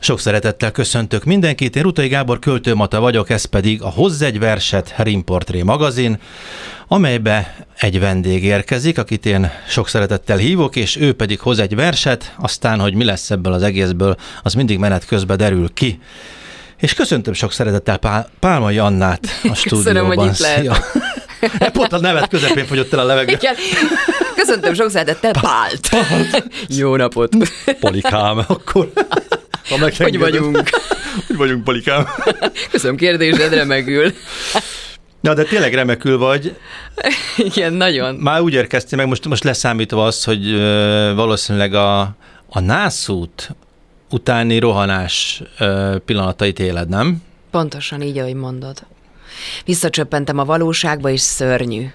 Sok szeretettel köszöntök mindenkit, én Rutai Gábor Költő-Mata vagyok, ez pedig a Hozz egy verset Rimportré magazin, amelybe egy vendég érkezik, akit én sok szeretettel hívok, és ő pedig hoz egy verset, aztán, hogy mi lesz ebből az egészből, az mindig menet közben derül ki. És köszöntöm sok szeretettel Pálmai Annát a stúdióban. Köszönöm, hogy itt lehet. Pont a nevet közepén fogyott el a levegő. Köszöntöm sok szeretettel Pált. Jó napot. Polikám, akkor... Hogy vagyunk? Hogy vagyunk, Polikám? Köszönöm kérdésed, remekül. Na, de tényleg remekül vagy. Igen, nagyon. Már úgy érkeztél meg, most leszámítva az, hogy valószínűleg a nászút utáni rohanás pillanatait éled, nem? Pontosan így, ahogy mondod. Visszacsöppentem a valóságba, és szörnyű.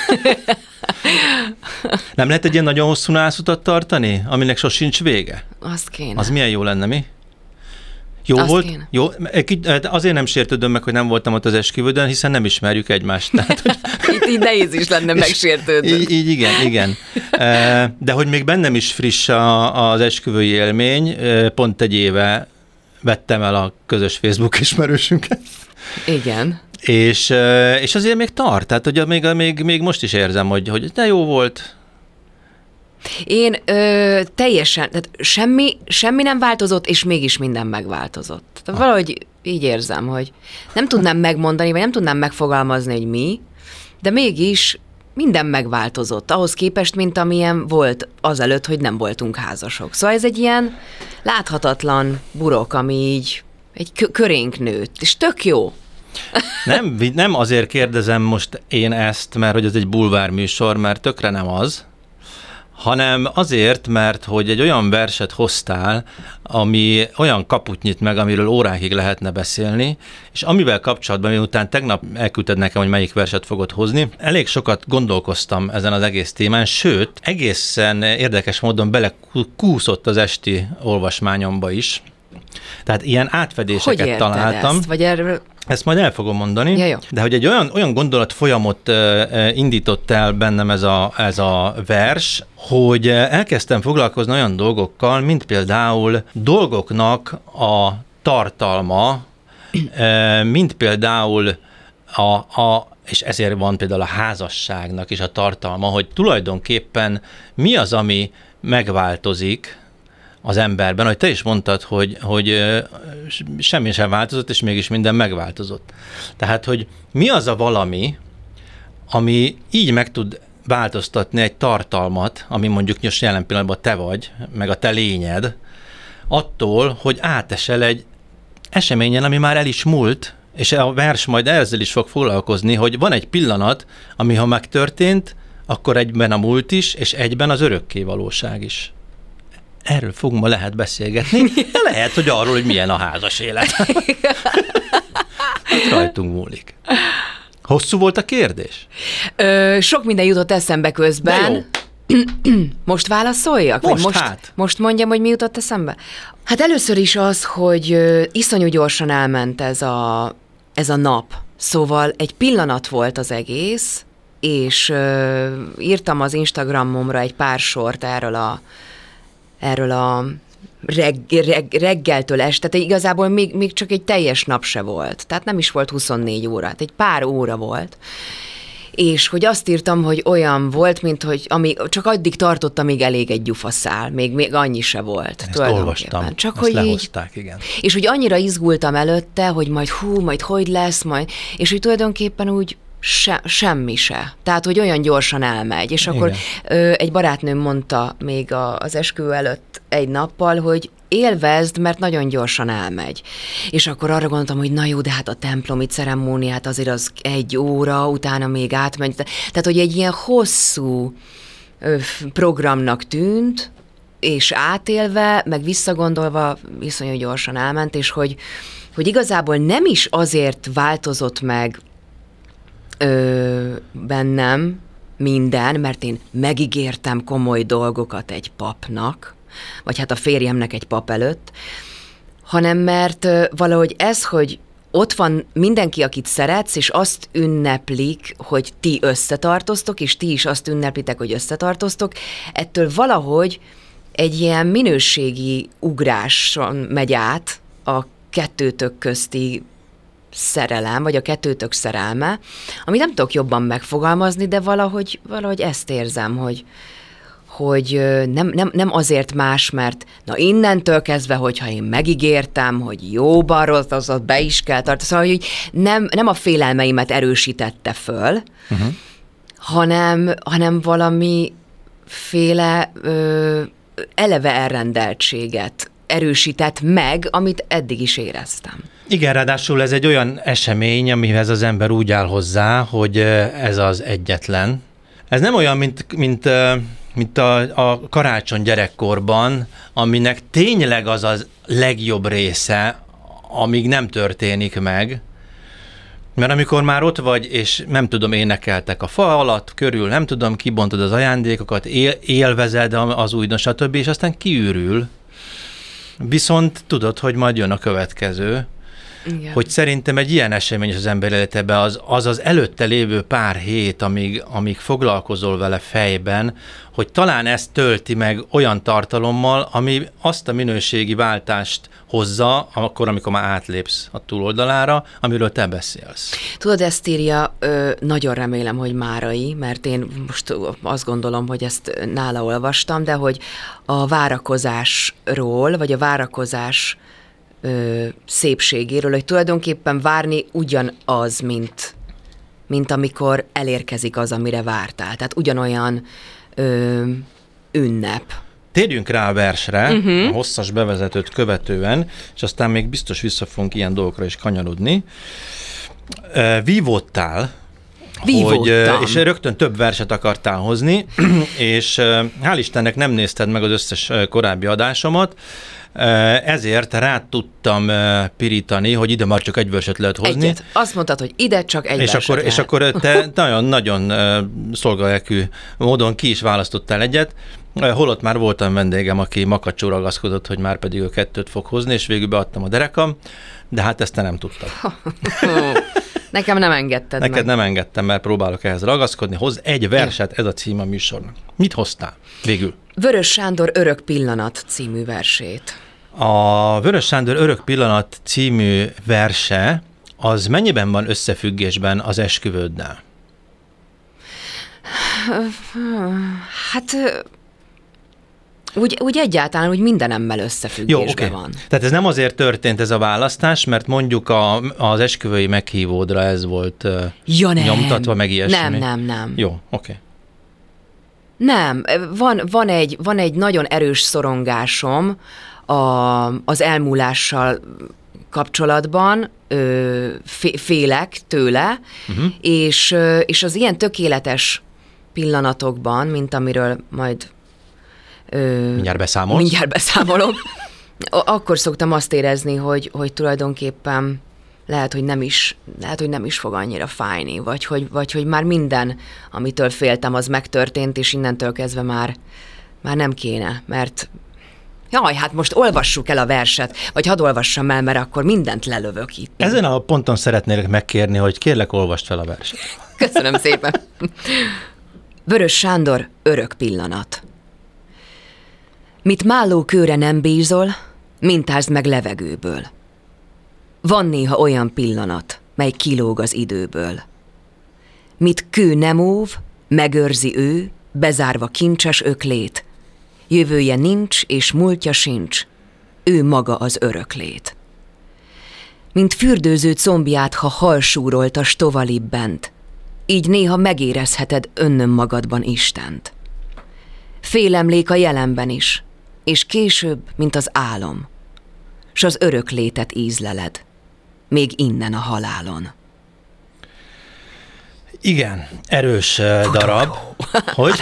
Nem lehet egy ilyen nagyon hosszú nászutat tartani, aminek sosincs vége? Azt kéne. Az milyen jó lenne, mi? Jó azt volt? Kéne. Jó. Azért nem sértődöm meg, hogy nem voltam ott az esküvődön, hiszen nem ismerjük egymást. Tehát, hogy... Itt nehéz is lenne megsértődni. Így igen. De hogy még bennem is friss az esküvői élmény, pont egy éve vettem el a közös Facebook ismerősünket. Igen. És azért még tart, tehát hogy még most is érzem, hogy de jó volt. Én teljesen, tehát semmi nem változott, és mégis minden megváltozott. Tehát valahogy így érzem, hogy nem tudnám megmondani, vagy nem tudnám megfogalmazni, hogy mi, de mégis minden megváltozott, ahhoz képest, mint amilyen volt azelőtt, hogy nem voltunk házasok. Szóval ez egy ilyen láthatatlan burok, ami így egy körénk nőtt, és tök jó. Nem azért kérdezem most én ezt, mert hogy ez egy bulvárműsor, mert tökre nem az, hanem azért, mert hogy egy olyan verset hoztál, ami olyan kaput nyit meg, amiről órákig lehetne beszélni, és amivel kapcsolatban, miután tegnap elküldted nekem, hogy melyik verset fogod hozni, elég sokat gondolkoztam ezen az egész témán, sőt, egészen érdekes módon belekúszott az esti olvasmányomba is. Tehát ilyen átfedéseket találtam. Ezt? Vagy erről... Ezt majd el fogom mondani, ja, de hogy egy olyan gondolatfolyamot indított el bennem ez a vers, hogy elkezdtem foglalkozni olyan dolgokkal, mint például dolgoknak a tartalma, mint például és ezért van például a házasságnak is a tartalma, hogy tulajdonképpen mi az, ami megváltozik az emberben, hogy te is mondtad, hogy semmi sem változott, és mégis minden megváltozott. Tehát, hogy mi az a valami, ami így meg tud változtatni egy tartalmat, ami mondjuk jelen pillanatban te vagy, meg a te lényed, attól, hogy átesel egy eseményen, ami már el is múlt, és a vers majd ezzel is fog foglalkozni, hogy van egy pillanat, ami ha megtörtént, akkor egyben a múlt is, és egyben az örökké valóság is. Erről fogunk ma lehet beszélgetni, de lehet, hogy arról, hogy milyen a házas élet. Rajtunk múlik. Hosszú volt a kérdés? Sok minden jutott eszembe közben. Most válaszoljak? Most mondjam, hogy mi jutott eszembe? Hát először is az, hogy iszonyú gyorsan elment ez a nap. Szóval egy pillanat volt az egész, és írtam az Instagramomra egy pár sort erről a reggeltől este, tehát igazából még csak egy teljes nap se volt. Tehát nem is volt 24 óra, egy pár óra volt. És hogy azt írtam, hogy olyan volt, mint hogy csak addig tartott, amíg elég egy gyufaszál. Még annyi se volt. Ezt olvastam, csak ezt hogy lehozták, igen. És hogy annyira izgultam előtte, hogy majd hogy lesz, és hogy tulajdonképpen úgy semmi se. Tehát, hogy olyan gyorsan elmegy. És igen. Akkor egy barátnőm mondta még az esküvő előtt egy nappal, hogy élvezd, mert nagyon gyorsan elmegy. És akkor arra gondoltam, hogy na jó, de hát a templomi ceremóniát azért az 1 óra, utána még átmegy. Tehát, hogy egy ilyen hosszú programnak tűnt, és átélve, meg visszagondolva iszonyú gyorsan elment, és hogy igazából nem is azért változott meg bennem minden, mert én megígértem komoly dolgokat egy papnak, vagy hát a férjemnek egy pap előtt, hanem mert valahogy ez, hogy ott van mindenki, akit szeretsz, és azt ünneplik, hogy ti összetartoztok, és ti is azt ünneplitek, hogy összetartoztok, ettől valahogy egy ilyen minőségi ugráson megy át a kettőtök közti szerelem, vagy a kettőtök szerelme, amit nem tudok jobban megfogalmazni, de valahogy ezt érzem, hogy nem azért más, mert na innentől kezdve, hogyha én megígértem, hogy jóban rosszat be is kell tartani, szóval, hogy nem a félelmeimet erősítette föl, hanem valamiféle eleve elrendeltséget erősített meg, amit eddig is éreztem. Igen, ráadásul ez egy olyan esemény, amihez az ember úgy áll hozzá, hogy ez az egyetlen. Ez nem olyan, mint a karácsony gyerekkorban, aminek tényleg az a legjobb része, amíg nem történik meg. Mert amikor már ott vagy, és nem tudom, énekeltek a fa alatt, körül, nem tudom, kibontod az ajándékokat, élvezed az újdon, stb., és aztán kiürül. Viszont tudod, hogy majd jön a következő. Igen. Hogy szerintem egy ilyen esemény az ember életében az előtte lévő pár hét, amíg foglalkozol vele fejben, hogy talán ezt tölti meg olyan tartalommal, ami azt a minőségi váltást hozza, akkor, amikor már átlépsz a túloldalára, amiről te beszélsz. Tudod, ezt írja, nagyon remélem, hogy Márai, mert én most azt gondolom, hogy ezt nála olvastam, de hogy a várakozásról, vagy a várakozás szépségéről, hogy tulajdonképpen várni ugyanaz, mint amikor elérkezik az, amire vártál. Tehát ugyanolyan ünnep. Térjünk rá a versre, a hosszas bevezetőt követően, és aztán még biztos vissza fogunk ilyen dolgokra is kanyarodni. Vívódtál, és rögtön több verset akartál hozni, és hál' Istennek nem nézted meg az összes korábbi adásomat, ezért rá tudtam pirítani, hogy ide már csak egy verset lehet hozni. Egyet. Azt mondtad, hogy ide csak egy verset lehet. És akkor te nagyon-nagyon szolgalelkű módon ki is választottál egyet, holott már voltam vendégem, aki makacsú ragaszkodott, hogy már pedig ő 2 fog hozni, és végül beadtam a derekam, de hát ezt te nem tudtad. Nekem nem engedted Neked meg. Nem engedtem, mert próbálok ehhez ragaszkodni. Hozz egy verset, ez a cím a műsornak. Mit hoztál végül? Vörös Sándor Örök pillanat című versét. A Vörös Sándor Örök pillanat című verse, az mennyiben van összefüggésben az esküvőddel? Hát úgy egyáltalán, úgy mindenemmel összefüggésben van. Tehát ez nem azért történt ez a választás, mert mondjuk az esküvői meghívódra ez volt nyomtatva, meg ilyesmi. Nem. Jó, oké. Nem, van egy nagyon erős szorongásom az elmúlással kapcsolatban, félek tőle, és az ilyen tökéletes pillanatokban, mint amiről majd mindjárt beszámolok, akkor szoktam azt érezni, hogy tulajdonképpen lehet, hogy nem is fog annyira fájni, vagy hogy már minden, amitől féltem, az megtörtént, és innentől kezdve már nem kéne, mert jaj, hát most olvassuk el a verset, vagy hadd olvassam el, mert akkor mindent lelövök itt. Ezen a ponton szeretnélek megkérni, hogy kérlek, olvasd fel a verset. Köszönöm szépen. Vörös Sándor Örök pillanat. Mit málló kőre nem bízol, mintázd meg levegőből. Van néha olyan pillanat, mely kilóg az időből. Mit kő nem óv, megőrzi ő, bezárva kincses öklét. Jövője nincs, és múltja sincs, ő maga az öröklét. Mint fürdőző combját, ha halsúrolt a stovalibb bent, így néha megérezheted önnön magadban Istent. Félemlék a jelenben is, és később, mint az álom, s az öröklétet ízleled, még innen a halálon. Igen, erős darab. Hogy?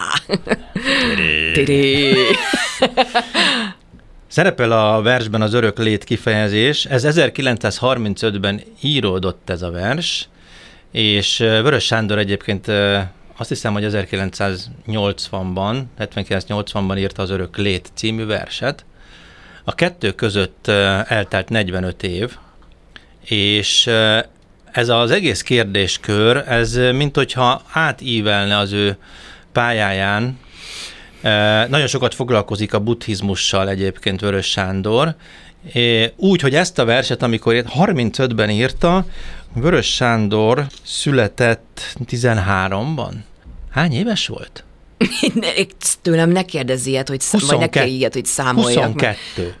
Szerepel a versben az öröklét kifejezés. Ez 1935-ben íródott ez a vers, és Vörös Sándor egyébként azt hiszem, hogy 1980-ban, 79-80-ban írta az Öröklét című verset. A kettő között eltelt 45 év, és ez az egész kérdéskör, ez mint hogyha átívelne az ő pályáján, Nagyon sokat foglalkozik a buddhizmussal egyébként Vörös Sándor. Úgy, hogy ezt a verset, amikor 35-ben írta, Vörös Sándor született 13-ban. Hány éves volt? Tőlem ne kérdezz ilyet, hogy vagy ne kérdezz ilyet, hogy számoljak. 22.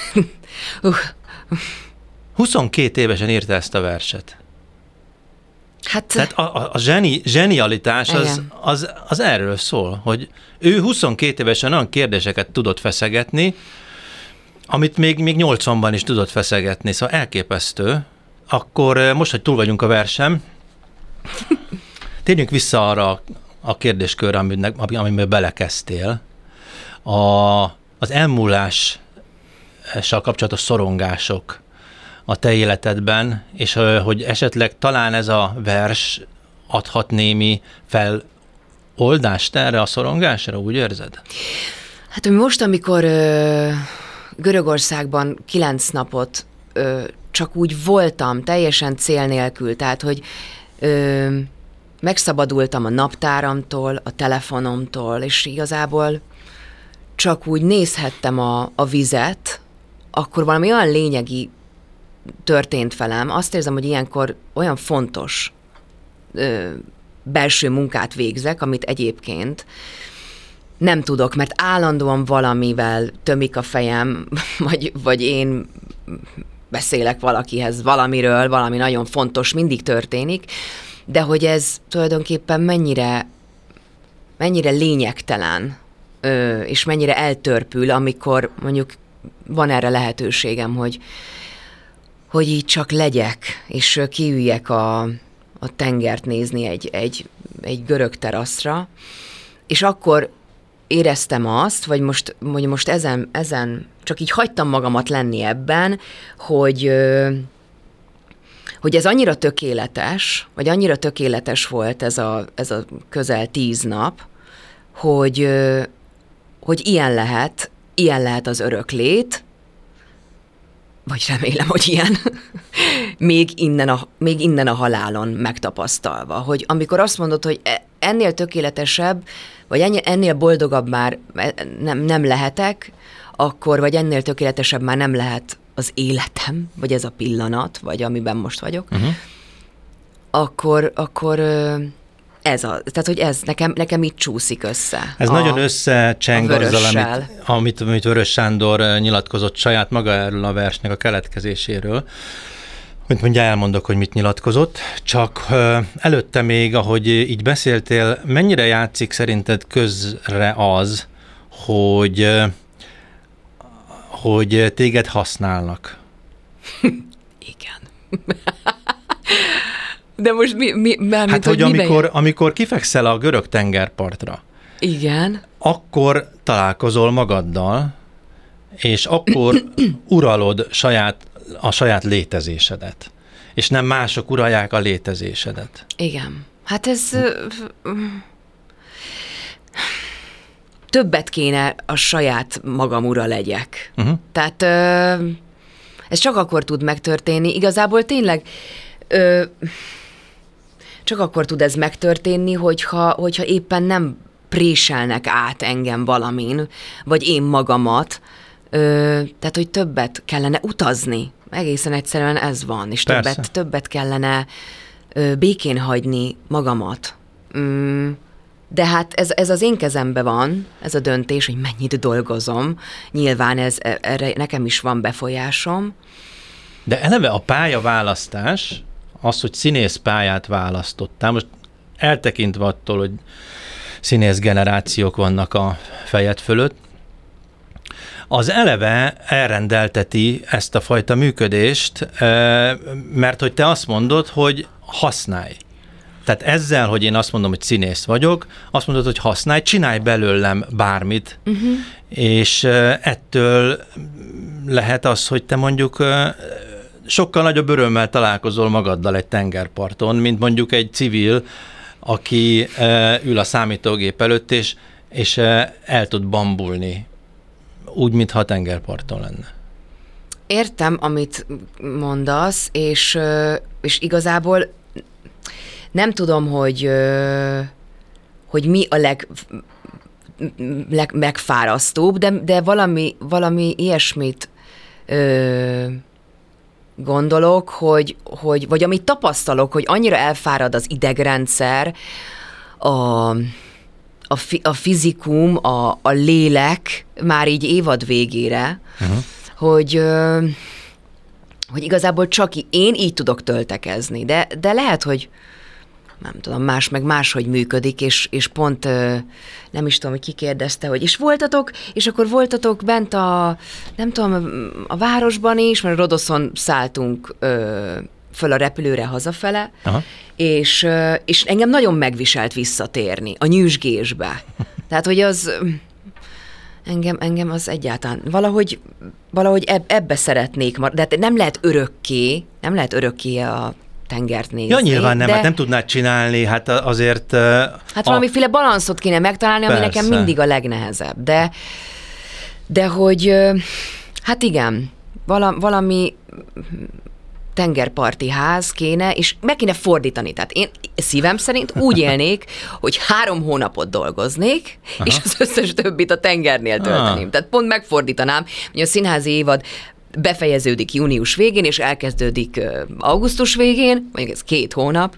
22 évesen írta ezt a verset. Hát, tehát a zsenialitás az erről szól, hogy ő 22 évesen olyan kérdéseket tudott feszegetni, amit még 80-ban is tudott feszegetni, szóval elképesztő. Akkor most, hogy túl vagyunk a versem, térjünk vissza arra a kérdéskörre, amiben belekezdtél. Az elmúlással kapcsolatos szorongások a te életedben, és hogy esetleg talán ez a vers adhat némi feloldást erre a szorongásra, úgy érzed? Hát most, amikor Görögországban 9 napot csak úgy voltam, teljesen cél nélkül, tehát, hogy megszabadultam a naptáramtól, a telefonomtól, és igazából csak úgy nézhettem a vizet, akkor valami olyan lényegi történt velem. Azt érzem, hogy ilyenkor olyan fontos belső munkát végzek, amit egyébként nem tudok, mert állandóan valamivel tömik a fejem, vagy én beszélek valakihez valamiről, valami nagyon fontos mindig történik, de hogy ez tulajdonképpen mennyire lényegtelen, és mennyire eltörpül, amikor mondjuk van erre lehetőségem, hogy így csak legyek, és kiüljek a tengert nézni egy görög teraszra, és akkor éreztem azt, vagy most ezen csak így hagytam magamat lenni ebben, hogy ez annyira tökéletes, vagy annyira tökéletes volt ez a közel 10 nap, hogy ilyen lehet az öröklét, vagy remélem, hogy ilyen, még innen a halálon megtapasztalva, hogy amikor azt mondod, hogy ennél tökéletesebb, vagy ennél boldogabb már nem lehetek, vagy ennél tökéletesebb már nem lehet az életem, vagy ez a pillanat, vagy amiben most vagyok, akkor tehát, hogy ez nekem így csúszik össze. Ez nagyon összecseng azzal, amit Vörös Sándor nyilatkozott saját maga erről a versnek a keletkezéséről. Mint mondja, elmondok, hogy mit nyilatkozott, csak előtte még, ahogy így beszéltél, mennyire játszik szerinted közre az, hogy téged használnak? Igen. De most hát, hogy amikor kifekszel a görög tengerpartra, igen, akkor találkozol magaddal, és akkor uralod a saját létezésedet, és nem mások uralják a létezésedet. Igen. Hát ez többet kéne a saját magam ura legyek. Tehát ez csak akkor tud megtörténni. Igazából tényleg csak akkor tud ez megtörténni, hogyha éppen nem préselnek át engem valamin, vagy én magamat, tehát, hogy többet kellene utazni. Egészen egyszerűen ez van, és többet kellene békén hagyni magamat. De hát ez az én kezemben van, ez a döntés, hogy mennyit dolgozom. Nyilván erre nekem is van befolyásom. De eleve a pályaválasztás, az, hogy színész pályát választottál, most eltekintve attól, hogy színész generációk vannak a fejed fölött, az eleve elrendelteti ezt a fajta működést, mert hogy te azt mondod, hogy használj. Tehát ezzel, hogy én azt mondom, hogy színész vagyok, azt mondod, hogy használj, csinálj belőlem bármit, és ettől lehet az, hogy te mondjuk sokkal nagyobb örömmel találkozol magaddal egy tengerparton, mint mondjuk egy civil, aki ül a számítógép előtt, és el tud bambulni, úgy, mintha a tengerparton lenne. Értem, amit mondasz, és igazából nem tudom, hogy mi a megfárasztóbb, de valami ilyesmit gondolok, vagy amit tapasztalok, hogy annyira elfárad az idegrendszer, a fizikum, a lélek már így évad végére, hogy igazából csak én így tudok töltekezni, de lehet, hogy nem tudom, máshogy működik, és pont nem is tudom, hogy ki kérdezte, hogy és akkor voltatok bent nem tudom, a városban is, mert Rodoszon szálltunk föl a repülőre hazafele, és engem nagyon megviselt visszatérni a nyüzsgésbe. Tehát, hogy az engem az egyáltalán valahogy ebbe szeretnék, de nem lehet örökké a tengert nézni. Ja, nyilván nem, hát nem tudnád csinálni, hát azért... Hát valamiféle balanszot kéne megtalálni, ami nekem mindig a legnehezebb. De hogy, hát igen, valami tengerparti ház kéne, és meg kéne fordítani. Tehát én szívem szerint úgy élnék, hogy 3 hónapot dolgoznék, és az összes többit a tengernél tölteném. Tehát pont megfordítanám, hogy a színházi évad befejeződik június végén, és elkezdődik augusztus végén, mondjuk ez 2 hónap.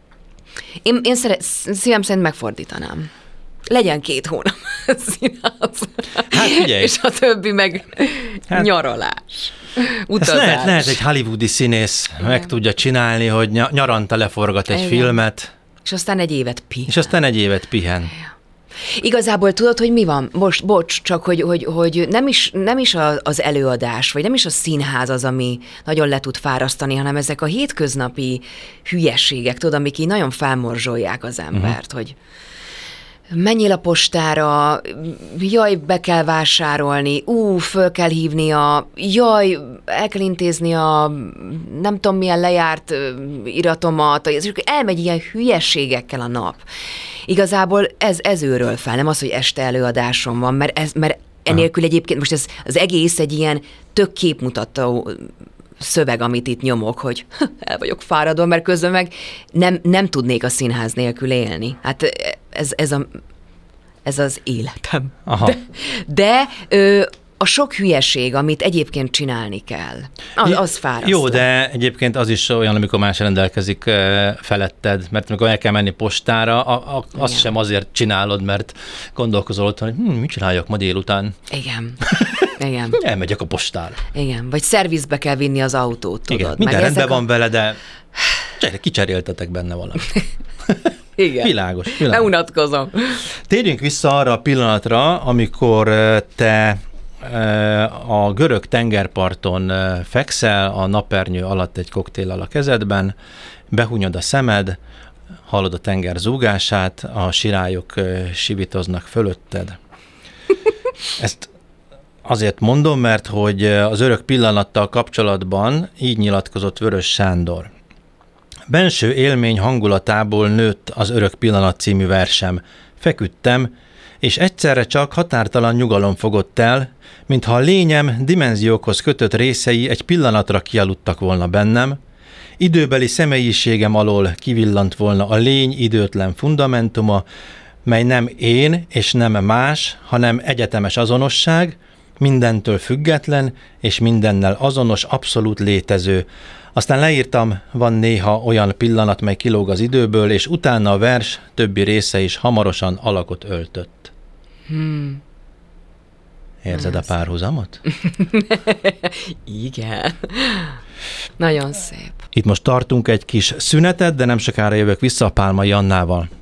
Én szívem szerint megfordítanám. Legyen 2 hónap színház. Hát figyelj. És a többi meg nyaralás. Utazás. Lehet egy hollywoodi színész meg tudja csinálni, hogy nyaranta leforgat egy filmet. És aztán egy évet pihen. Igazából tudod, hogy mi van? Most, bocs, csak hogy nem is az előadás, vagy nem is a színház az, ami nagyon le tud fárasztani, hanem ezek a hétköznapi hülyeségek, tudod, amik így nagyon felmorzsolják az embert, hogy menjél a postára, jaj, be kell vásárolni, föl kell hívni jaj, el kell intézni nem tudom milyen lejárt iratomat, és elmegy ilyen hülyeségekkel a nap. Igazából ez őről fel, nem az, hogy este előadásom van, mert enélkül egyébként most ez az egész egy ilyen tök képmutató szöveg, amit itt nyomok, hogy el vagyok fáradva, mert közben meg nem tudnék a színház nélkül élni. Hát ez az életem. De a sok hülyeség, amit egyébként csinálni kell, az fárasztó. Jó, de egyébként az is olyan, amikor más rendelkezik feletted, mert amikor el kell menni postára, azt sem azért csinálod, mert gondolkozol otthon, hogy mit csináljak ma délután. Igen. Elmegyek a postára. Igen, vagy szervizbe kell vinni az autót, tudod. Igen, minden rendben van vele, de kicseréltetek benne valamit. Igen. Világos. Ne unatkozom. Térjünk vissza arra a pillanatra, amikor te a görög tengerparton fekszel, a napernyő alatt egy koktéllal a kezedben, behunyod a szemed, hallod a tenger zúgását, a sirályok sivitoznak fölötted. Ezt azért mondom, mert hogy az örök pillanattal kapcsolatban így nyilatkozott Vörös Sándor. Benső élmény hangulatából nőtt az Örök pillanat című versem. Feküdtem, és egyszerre csak határtalan nyugalom fogott el, mintha a lényem dimenziókhoz kötött részei egy pillanatra kialudtak volna bennem, időbeli személyiségem alól kivillant volna a lény időtlen fundamentuma, mely nem én és nem más, hanem egyetemes azonosság, mindentől független és mindennel azonos, abszolút létező. Aztán leírtam, van néha olyan pillanat, mely kilóg az időből, és utána a vers többi része is hamarosan alakot öltött. Érzed a párhuzamot? Igen. Nagyon szép. Itt most tartunk egy kis szünetet, de nem sokára jövök vissza a Pálmai Annával.